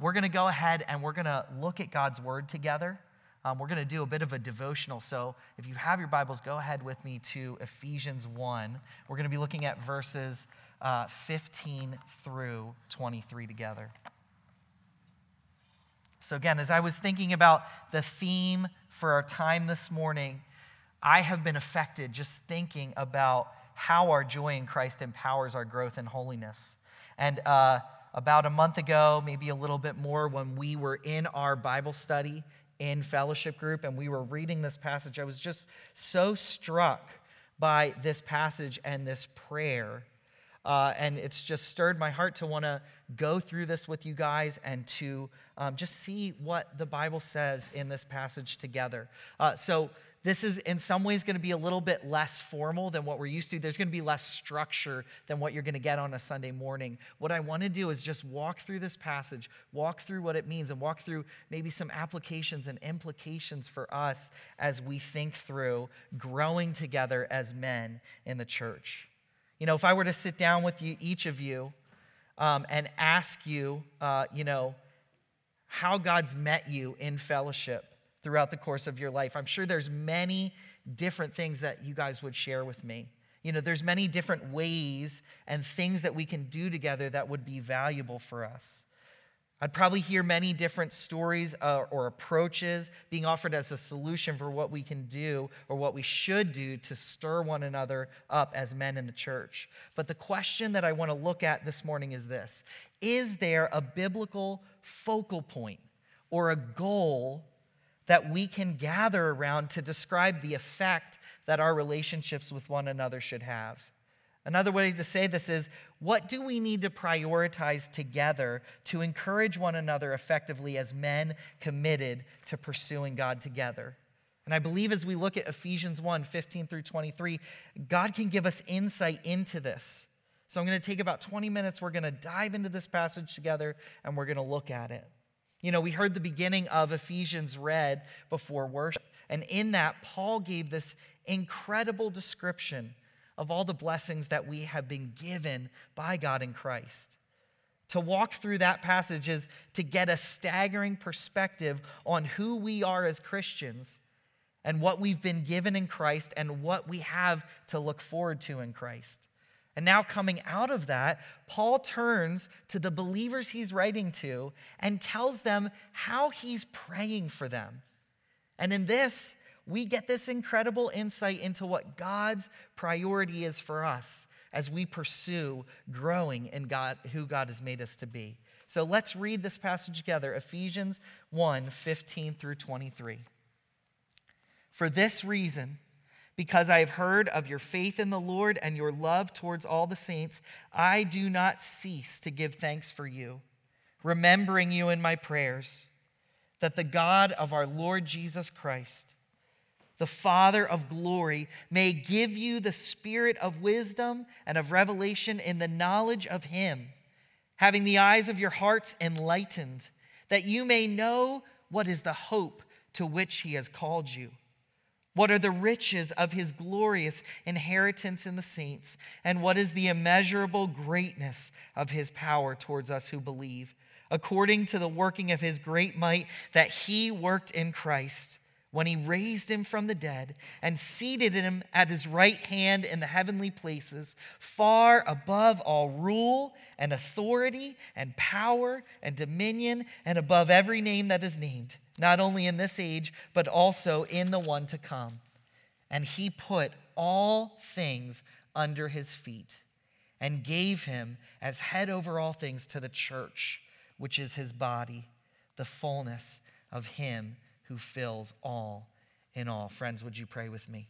we're going to go ahead and we're going to look at God's word together. We're going to do a bit of a devotional. So if you have your Bibles, go ahead with me to Ephesians 1. We're going to be looking at verses 15 through 23 together. So again, as I was thinking about the theme for our time this morning, I have been affected just thinking about how our joy in Christ empowers our growth in holiness. And about a month ago, maybe a little bit more, when we were in our Bible study in fellowship group and we were reading this passage, I was just so struck by this passage and this prayer. And it's just stirred my heart to want to go through this with you guys and to just see what the Bible says in this passage together. So this is in some ways going to be a little bit less formal than what we're used to. There's going to be less structure than what you're going to get on a Sunday morning. What I want to do is just walk through this passage, walk through what it means, and walk through maybe some applications and implications for us as we think through growing together as men in the church. You know, if I were to sit down with you, each of you, and ask you, how God's met you in fellowship throughout the course of your life, I'm sure there's many different things that you guys would share with me. You know, there's many different ways and things that we can do together that would be valuable for us. I'd probably hear many different stories or approaches being offered as a solution for what we can do or what we should do to stir one another up as men in the church. But the question that I want to look at this morning is this: is there a biblical focal point or a goal that we can gather around to describe the effect that our relationships with one another should have? Another way to say this is, what do we need to prioritize together to encourage one another effectively as men committed to pursuing God together? And I believe as we look at Ephesians 1, 15 through 23, God can give us insight into this. So I'm going to take about 20 minutes. We're going to dive into this passage together, and we're going to look at it. You know, we heard the beginning of Ephesians read before worship, and in that, Paul gave this incredible description of all the blessings that we have been given by God in Christ. To walk through that passage is to get a staggering perspective on who we are as Christians and what we've been given in Christ and what we have to look forward to in Christ. And now coming out of that, Paul turns to the believers he's writing to and tells them how he's praying for them. And in this, we get this incredible insight into what God's priority is for us as we pursue growing in God, who God has made us to be. So let's read this passage together, Ephesians 1, 15 through 23. For this reason, because I have heard of your faith in the Lord and your love towards all the saints, I do not cease to give thanks for you, remembering you in my prayers, that the God of our Lord Jesus Christ, the Father of glory, may give you the spirit of wisdom and of revelation in the knowledge of him, having the eyes of your hearts enlightened, that you may know what is the hope to which he has called you, what are the riches of his glorious inheritance in the saints, and what is the immeasurable greatness of his power towards us who believe, according to the working of his great might that he worked in Christ, when he raised him from the dead and seated him at his right hand in the heavenly places, far above all rule and authority and power and dominion, and above every name that is named, not only in this age, but also in the one to come. And he put all things under his feet and gave him as head over all things to the church, which is his body, the fullness of him who fills all in all. Friends, would you pray with me?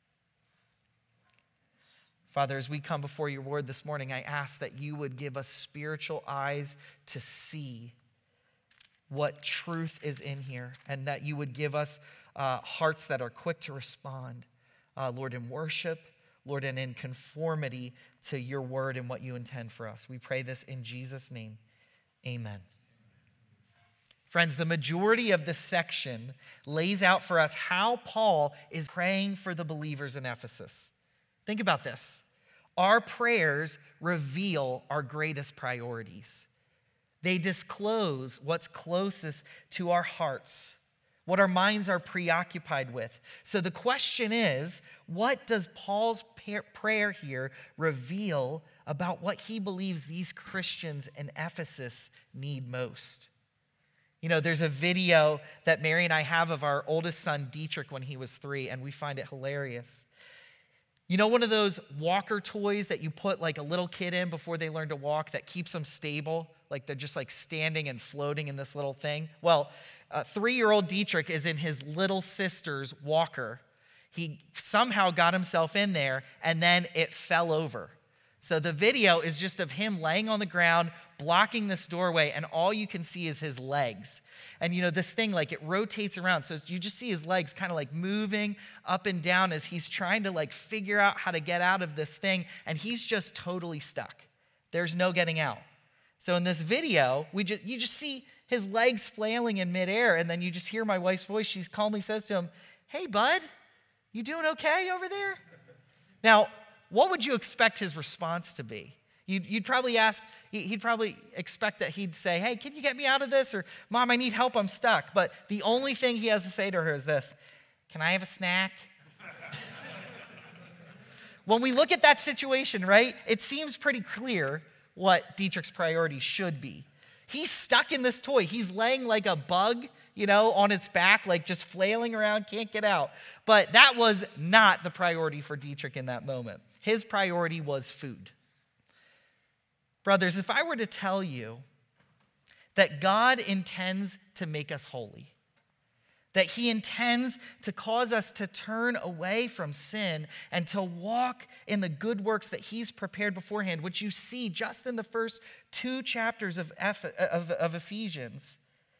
Father, as we come before your word this morning, I ask that you would give us spiritual eyes to see what truth is in here, and that you would give us hearts that are quick to respond, Lord, in worship, Lord, and in conformity to your word and what you intend for us. We pray this in Jesus' name. Amen. Friends, the majority of this section lays out for us how Paul is praying for the believers in Ephesus. Think about this. Our prayers reveal our greatest priorities. They disclose what's closest to our hearts, what our minds are preoccupied with. So the question is, what does Paul's prayer here reveal about what he believes these Christians in Ephesus need most? You know, there's a video that Mary and I have of our oldest son, Dietrich, when he was 3, and we find it hilarious. You know, one of those walker toys that you put like a little kid in before they learn to walk that keeps them stable? Like they're just like standing and floating in this little thing. Well, 3-year-old Dietrich is in his little sister's walker. He somehow got himself in there and then it fell over. So the video is just of him laying on the ground, blocking this doorway, and all you can see is his legs. And you know, this thing, like it rotates around. So you just see his legs kind of like moving up and down as he's trying to like figure out how to get out of this thing. And he's just totally stuck. There's no getting out. So in this video, you just see his legs flailing in midair. And then you just hear my wife's voice. She calmly says to him, "Hey, bud, you doing okay over there?" Now, what would you expect his response to be? You'd probably ask, he'd probably expect that he'd say, "Hey, can you get me out of this?" Or, "Mom, I need help, I'm stuck." But the only thing he has to say to her is this: "Can I have a snack?" When we look at that situation, right, it seems pretty clear what Dietrich's priority should be. He's stuck in this toy. He's laying like a bug, you know, on its back, like just flailing around, can't get out. But that was not the priority for Dietrich in that moment. His priority was food. Brothers, if I were to tell you that God intends to make us holy, that he intends to cause us to turn away from sin and to walk in the good works that he's prepared beforehand, which you see just in the first 2 chapters of Ephesians.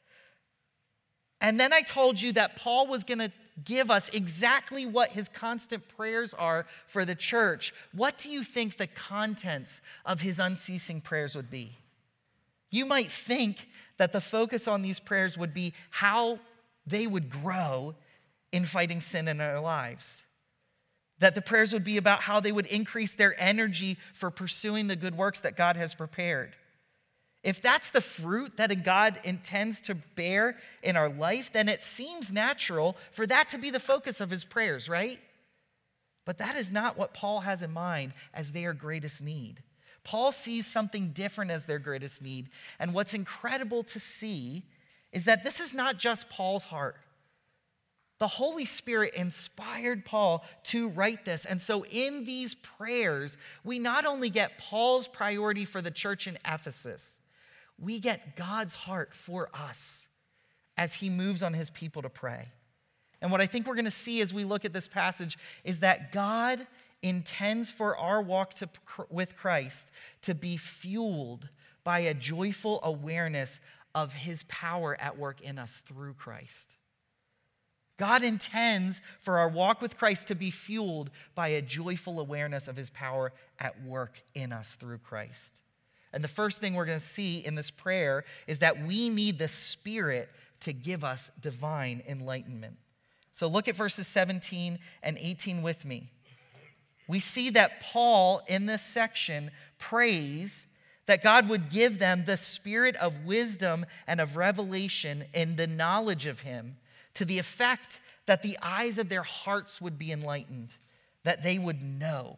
And then I told you that Paul was going to give us exactly what his constant prayers are for the church. What do you think the contents of his unceasing prayers would be? You might think that the focus on these prayers would be how they would grow in fighting sin in their lives. That the prayers would be about how they would increase their energy for pursuing the good works that God has prepared. If that's the fruit that God intends to bear in our life, then it seems natural for that to be the focus of his prayers, right? But that is not what Paul has in mind as their greatest need. Paul sees something different as their greatest need. And what's incredible to see is that this is not just Paul's heart. The Holy Spirit inspired Paul to write this. And so in these prayers, we not only get Paul's priority for the church in Ephesus, we get God's heart for us as he moves on his people to pray. And what I think we're going to see as we look at this passage is that God intends for our walk with Christ to be fueled by a joyful awareness of his power at work in us through Christ. God intends for our walk with Christ to be fueled by a joyful awareness of his power at work in us through Christ. And the first thing we're going to see in this prayer is that we need the Spirit to give us divine enlightenment. So look at verses 17 and 18 with me. We see that Paul in this section prays that God would give them the spirit of wisdom and of revelation in the knowledge of him, to the effect that the eyes of their hearts would be enlightened, that they would know.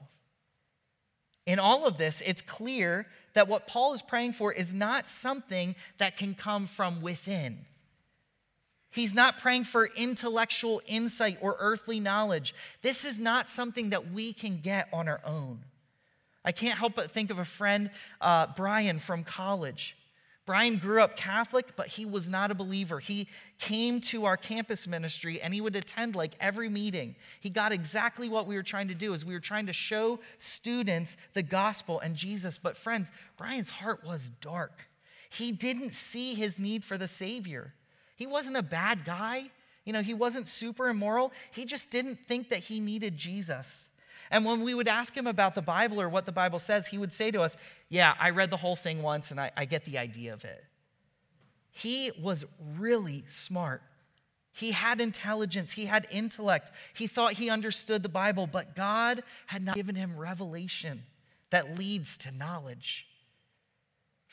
In all of this, it's clear that what Paul is praying for is not something that can come from within. He's not praying for intellectual insight or earthly knowledge. This is not something that we can get on our own. I can't help but think of a friend, Brian from college. Brian grew up Catholic, but he was not a believer. He came to our campus ministry and he would attend like every meeting. He got exactly what we were trying to do, is we were trying to show students the gospel and Jesus. But friends, Brian's heart was dark. He didn't see his need for the Savior. He wasn't a bad guy. You know, he wasn't super immoral. He just didn't think that he needed Jesus. And when we would ask him about the Bible or what the Bible says, he would say to us, "Yeah, I read the whole thing once and I get the idea of it." He was really smart. He had intelligence. He had intellect. He thought he understood the Bible, but God had not given him revelation that leads to knowledge.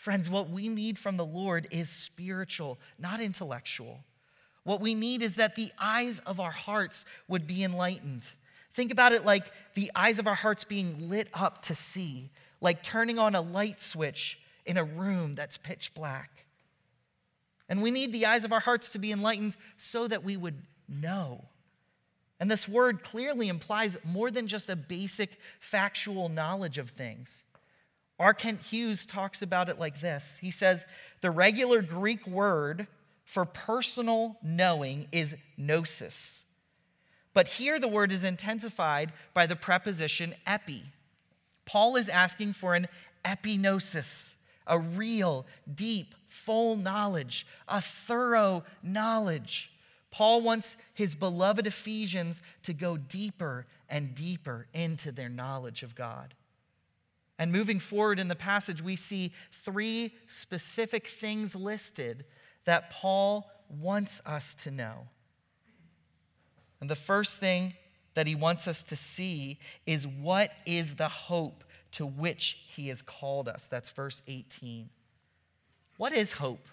Friends, what we need from the Lord is spiritual, not intellectual. What we need is that the eyes of our hearts would be enlightened. Think about it like the eyes of our hearts being lit up to see, like turning on a light switch in a room that's pitch black. And we need the eyes of our hearts to be enlightened so that we would know. And this word clearly implies more than just a basic factual knowledge of things. R. Kent Hughes talks about it like this. He says, the regular Greek word for personal knowing is gnosis. But here the word is intensified by the preposition epi. Paul is asking for an epignosis, a real, deep, full knowledge, a thorough knowledge. Paul wants his beloved Ephesians to go deeper and deeper into their knowledge of God. And moving forward in the passage, we see 3 specific things listed that Paul wants us to know. And the first thing that he wants us to see is what is the hope to which he has called us. That's verse 18. What is hope?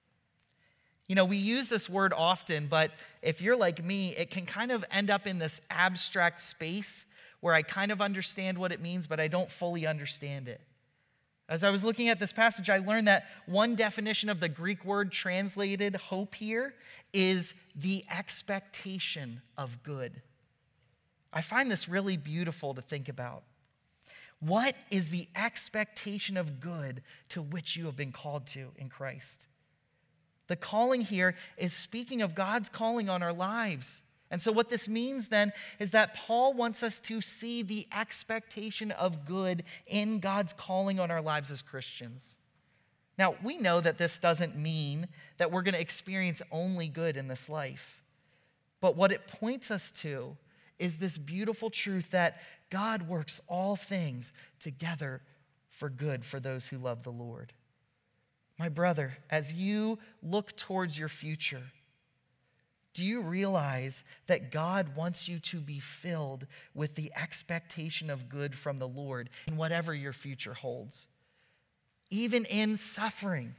You know, we use this word often, but if you're like me, it can kind of end up in this abstract space where I kind of understand what it means, but I don't fully understand it. As I was looking at this passage, I learned that one definition of the Greek word translated hope here is the expectation of good. I find this really beautiful to think about. What is the expectation of good to which you have been called to in Christ? The calling here is speaking of God's calling on our lives. And so what this means then is that Paul wants us to see the expectation of good in God's calling on our lives as Christians. Now, we know that this doesn't mean that we're going to experience only good in this life. But what it points us to is this beautiful truth that God works all things together for good for those who love the Lord. My brother, as you look towards your future, do you realize that God wants you to be filled with the expectation of good from the Lord in whatever your future holds? Even in suffering,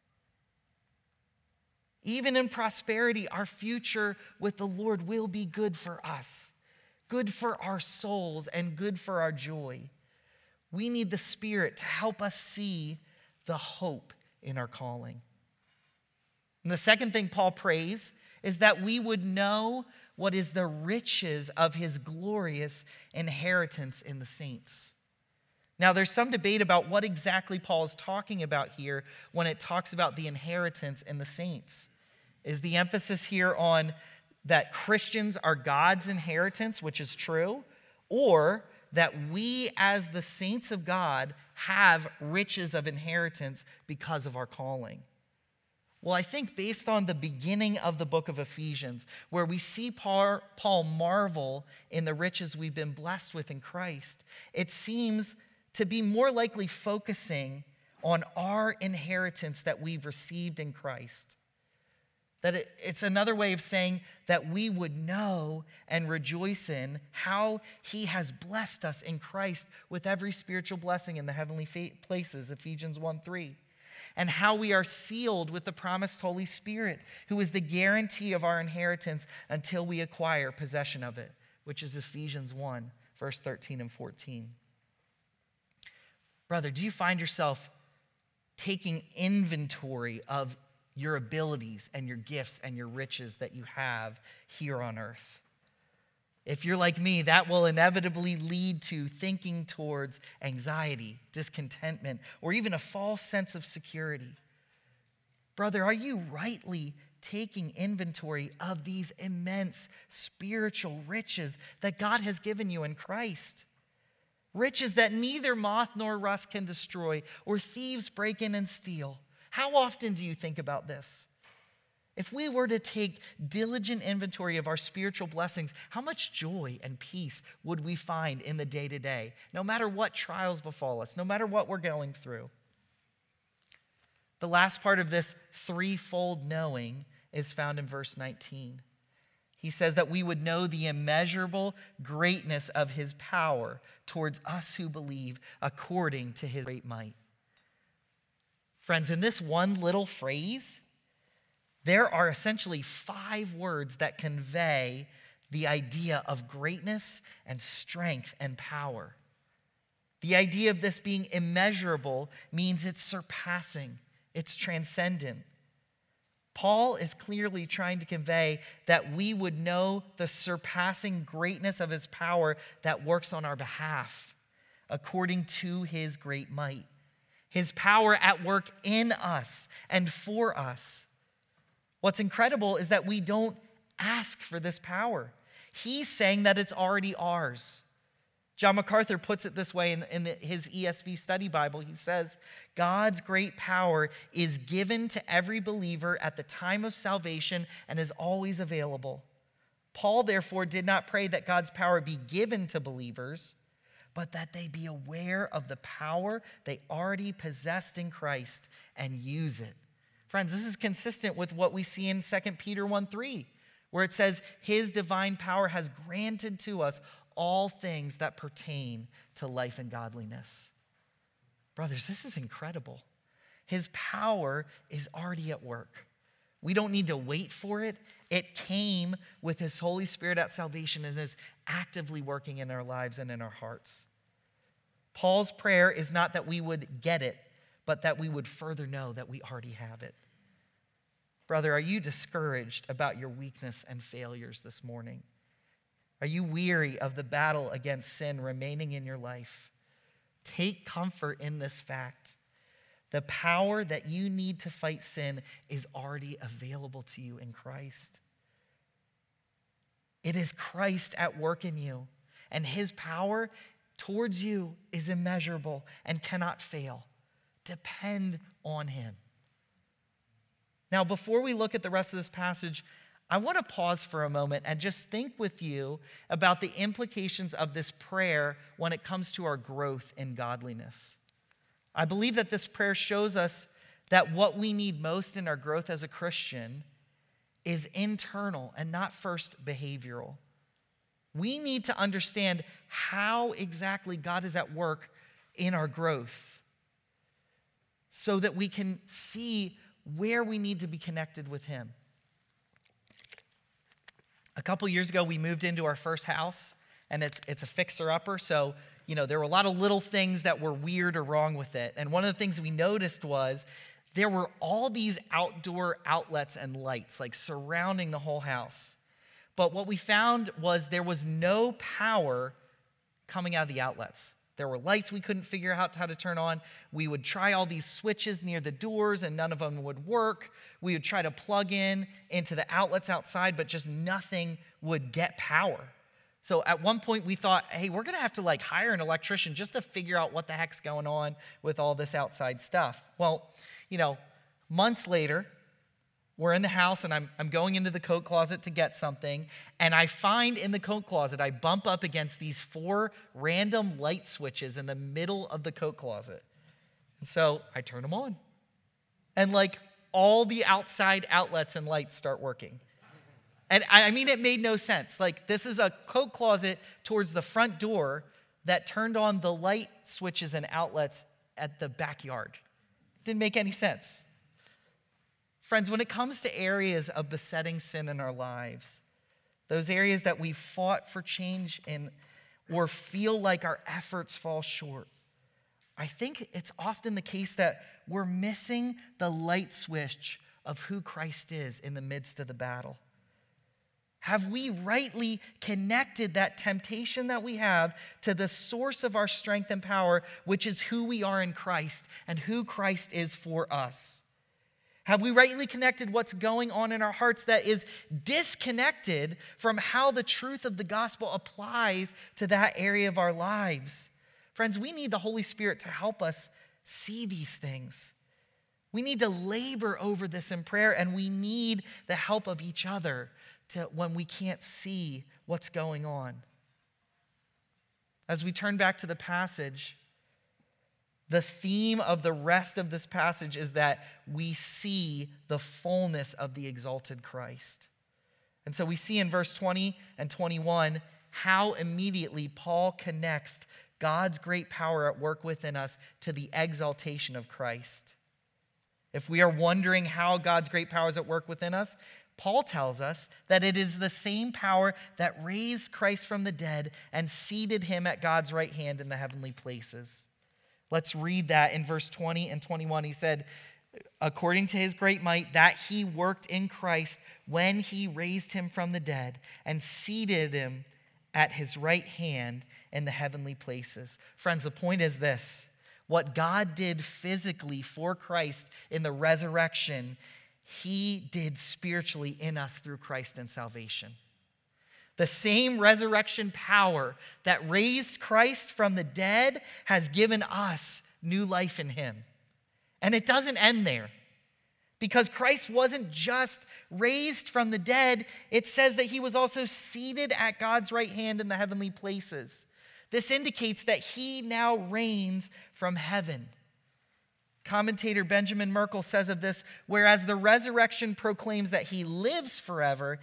even in prosperity, our future with the Lord will be good for us, good for our souls, and good for our joy. We need the Spirit to help us see the hope in our calling. And the second thing Paul prays is that we would know what is the riches of his glorious inheritance in the saints. Now, there's some debate about what exactly Paul is talking about here when it talks about the inheritance in the saints. Is the emphasis here on that Christians are God's inheritance, which is true, or that we as the saints of God have riches of inheritance because of our calling? Well, I think based on the beginning of the book of Ephesians, where we see Paul marvel in the riches we've been blessed with in Christ, it seems to be more likely focusing on our inheritance that we've received in Christ. That it's another way of saying that we would know and rejoice in how he has blessed us in Christ with every spiritual blessing in the heavenly places, Ephesians 1:3. And how we are sealed with the promised Holy Spirit, who is the guarantee of our inheritance until we acquire possession of it, which is Ephesians 1, verse 13 and 14. Brother, do you find yourself taking inventory of your abilities and your gifts and your riches that you have here on earth? If you're like me, that will inevitably lead to thinking towards anxiety, discontentment, or even a false sense of security. Brother, are you rightly taking inventory of these immense spiritual riches that God has given you in Christ? Riches that neither moth nor rust can destroy, or thieves break in and steal. How often do you think about this? If we were to take diligent inventory of our spiritual blessings, how much joy and peace would we find in the day-to-day, no matter what trials befall us, no matter what we're going through? The last part of this threefold knowing is found in verse 19. He says that we would know the immeasurable greatness of his power towards us who believe according to his great might. Friends, in this one little phrase, there are essentially 5 words that convey the idea of greatness and strength and power. The idea of this being immeasurable means it's surpassing, it's transcendent. Paul is clearly trying to convey that we would know the surpassing greatness of his power that works on our behalf, according to his great might. His power at work in us and for us. What's incredible is that we don't ask for this power. He's saying that it's already ours. John MacArthur puts it this way in his ESV Study Bible. He says, God's great power is given to every believer at the time of salvation and is always available. Paul, therefore, did not pray that God's power be given to believers, but that they be aware of the power they already possessed in Christ and use it. Friends, this is consistent with what we see in 2 Peter 1:3, where it says, his divine power has granted to us all things that pertain to life and godliness. Brothers, this is incredible. His power is already at work. We don't need to wait for it. It came with his Holy Spirit at salvation and is actively working in our lives and in our hearts. Paul's prayer is not that we would get it, but that we would further know that we already have it. Brother, are you discouraged about your weakness and failures this morning? Are you weary of the battle against sin remaining in your life? Take comfort in this fact. The power that you need to fight sin is already available to you in Christ. It is Christ at work in you, and his power towards you is immeasurable and cannot fail. Depend on him. Now, before we look at the rest of this passage, I want to pause for a moment and just think with you about the implications of this prayer when it comes to our growth in godliness. I believe that this prayer shows us that what we need most in our growth as a Christian is internal and not first behavioral. We need to understand how exactly God is at work in our growth so that we can see where we need to be connected with him. A couple years ago, we moved into our first house, and it's a fixer-upper, so there were a lot of little things that were weird or wrong with it. And one of the things we noticed was there were all these outdoor outlets and lights, like surrounding the whole house. But what we found was there was no power coming out of the outlets. There were lights we couldn't figure out how to turn on. We would try all these switches near the doors, and none of them would work. We would try to plug into the outlets outside, but just nothing would get power. So at one point we thought, hey, we're going to have to hire an electrician just to figure out what the heck's going on with all this outside stuff. Well, months later, we're in the house, and I'm going into the coat closet to get something, and I find in the coat closet, I bump up against these 4 random light switches in the middle of the coat closet. And so I turn them on, and all the outside outlets and lights start working. And I mean, it made no sense. This is a coat closet towards the front door that turned on the light switches and outlets at the backyard. Didn't make any sense. Friends, when it comes to areas of besetting sin in our lives, those areas that we fought for change in or feel like our efforts fall short, I think it's often the case that we're missing the light switch of who Christ is in the midst of the battle. Have we rightly connected that temptation that we have to the source of our strength and power, which is who we are in Christ and who Christ is for us? Have we rightly connected what's going on in our hearts that is disconnected from how the truth of the gospel applies to that area of our lives? Friends, we need the Holy Spirit to help us see these things. We need to labor over this in prayer, and we need the help of each other when we can't see what's going on. As we turn back to the passage, the theme of the rest of this passage is that we see the fullness of the exalted Christ. And so we see in verse 20 and 21 how immediately Paul connects God's great power at work within us to the exaltation of Christ. If we are wondering how God's great power is at work within us, Paul tells us that it is the same power that raised Christ from the dead and seated him at God's right hand in the heavenly places. Let's read that in verse 20 and 21. He said, according to his great might, that he worked in Christ when he raised him from the dead and seated him at his right hand in the heavenly places. Friends, the point is this. What God did physically for Christ in the resurrection, he did spiritually in us through Christ and salvation. The same resurrection power that raised Christ from the dead has given us new life in him. And it doesn't end there. Because Christ wasn't just raised from the dead, it says that he was also seated at God's right hand in the heavenly places. This indicates that he now reigns from heaven. Commentator Benjamin Merkle says of this, whereas the resurrection proclaims that he lives forever,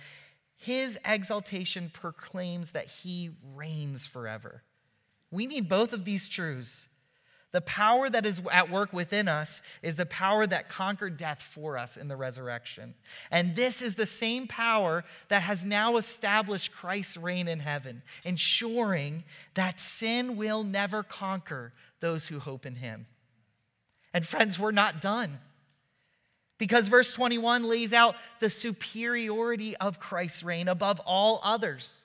his exaltation proclaims that he reigns forever. We need both of these truths. The power that is at work within us is the power that conquered death for us in the resurrection. And this is the same power that has now established Christ's reign in heaven, ensuring that sin will never conquer those who hope in him. And friends, we're not done. Because verse 21 lays out the superiority of Christ's reign above all others.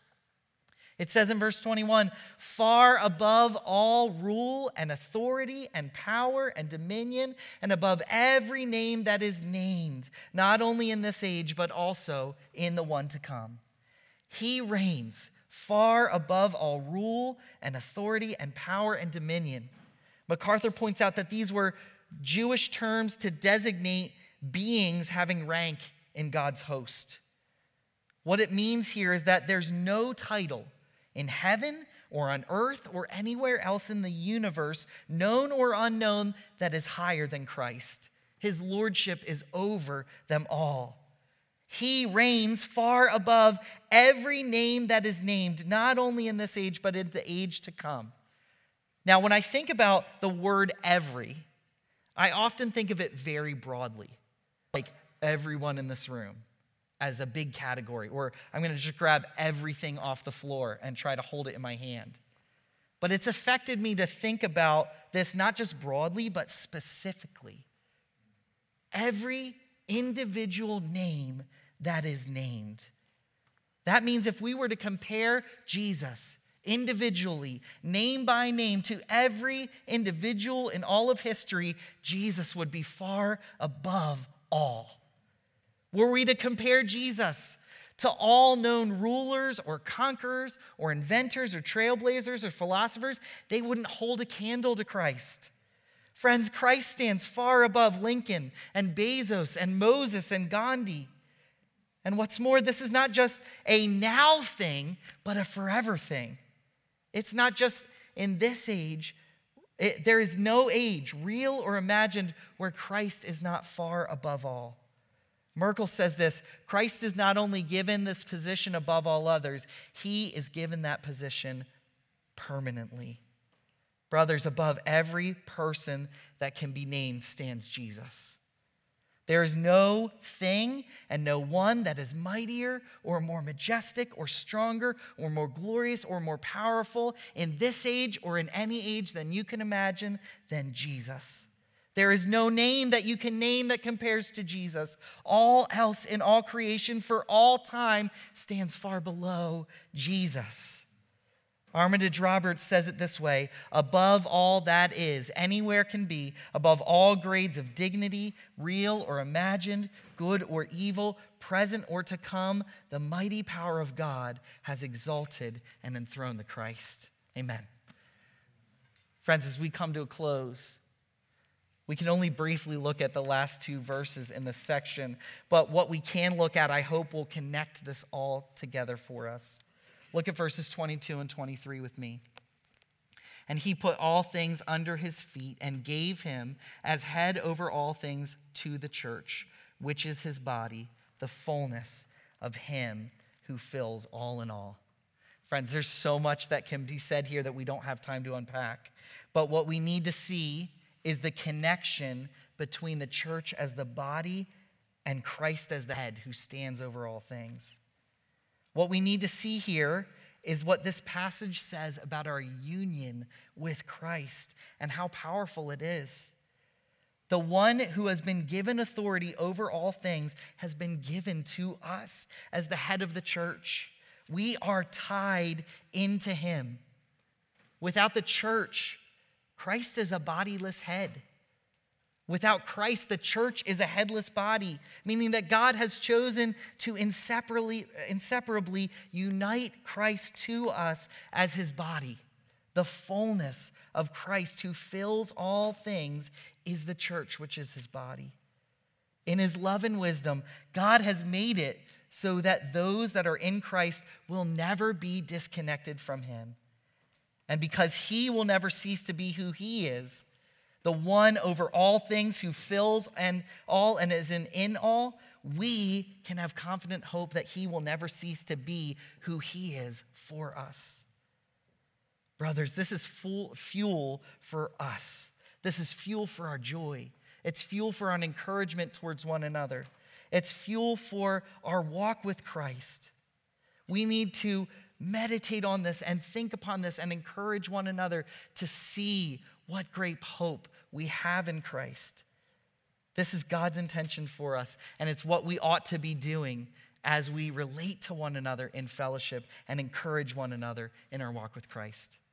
It says in verse 21, far above all rule and authority and power and dominion and above every name that is named, not only in this age, but also in the one to come. He reigns far above all rule and authority and power and dominion. MacArthur points out that these were Jewish terms to designate beings having rank in God's host. What it means here is that there's no title in heaven or on earth or anywhere else in the universe, known or unknown, that is higher than Christ. His lordship is over them all. He reigns far above every name that is named, not only in this age, but in the age to come. Now, when I think about the word every, I often think of it very broadly, like everyone in this room as a big category, or I'm going to just grab everything off the floor and try to hold it in my hand. But it's affected me to think about this not just broadly, but specifically. Every individual name that is named. That means if we were to compare Jesus individually, name by name, to every individual in all of history, Jesus would be far above all. Were we to compare Jesus to all known rulers or conquerors or inventors or trailblazers or philosophers, they wouldn't hold a candle to Christ. Friends, Christ stands far above Lincoln and Bezos and Moses and Gandhi. And what's more, this is not just a now thing, but a forever thing. It's not just in this age. There is no age, real or imagined, where Christ is not far above all. Merkle says this, Christ is not only given this position above all others, he is given that position permanently. Brothers, above every person that can be named stands Jesus. There is no thing and no one that is mightier or more majestic or stronger or more glorious or more powerful in this age or in any age than you can imagine than Jesus. There is no name that you can name that compares to Jesus. All else in all creation for all time stands far below Jesus. Armitage Roberts says it this way, above all that is, anywhere can be, above all grades of dignity, real or imagined, good or evil, present or to come, the mighty power of God has exalted and enthroned the Christ. Amen. Friends, as we come to a close, we can only briefly look at the last two verses in this section, but what we can look at, I hope, will connect this all together for us. Look at verses 22 and 23 with me. And he put all things under his feet and gave him as head over all things to the church, which is his body, the fullness of him who fills all in all. Friends, there's so much that can be said here that we don't have time to unpack. But what we need to see is the connection between the church as the body and Christ as the head who stands over all things. What we need to see here is what this passage says about our union with Christ and how powerful it is. The one who has been given authority over all things has been given to us as the head of the church. We are tied into him. Without the church, Christ is a bodiless head. Without Christ, the church is a headless body, meaning that God has chosen to inseparably unite Christ to us as his body. The fullness of Christ who fills all things is the church, which is his body. In his love and wisdom, God has made it so that those that are in Christ will never be disconnected from him. And because he will never cease to be who he is, the one over all things who fills and all and is in all, we can have confident hope that he will never cease to be who he is for us. Brothers, this is fuel for us. This is fuel for our joy. It's fuel for our encouragement towards one another. It's fuel for our walk with Christ. We need to meditate on this and think upon this and encourage one another to see what great hope we have in Christ. This is God's intention for us, and it's what we ought to be doing as we relate to one another in fellowship and encourage one another in our walk with Christ.